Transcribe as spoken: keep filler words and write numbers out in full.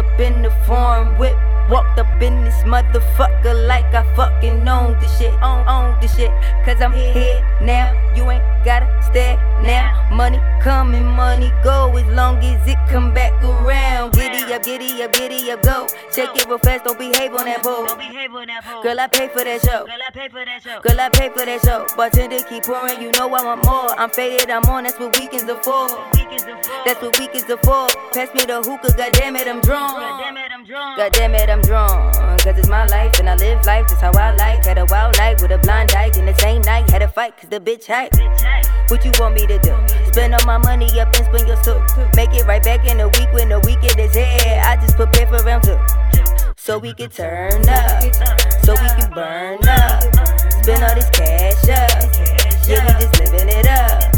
in the foreign whip. Walked up in this motherfucker like I fucking own this shit, own, own this shit. Cause I'm here now, you ain't gotta stay now. Money coming, money go, as long as it come back around. Giddy up, giddy up, giddy up, go. Shake it real fast, don't behave on that pole. Girl, I pay for that show. Girl, I pay for that show. Bartender keep pouring, you know I want more. I'm faded, I'm on, that's what weekends are for. That's what weekends are for. Pass me the hookah, goddamn it, I'm drawn. Goddamn it, I'm drawn. Cause it's my life and I live life, that's how I like. Had a wild night with a blind dyke, and the same night had a fight cause the bitch hype. What you want me to do? Spend all my money up and spend your suit. Make it right back in a week when the weekend is here. I just prepare for round two, so we can turn up, so we can burn up. Spend all this cash up, yeah, we just living it up.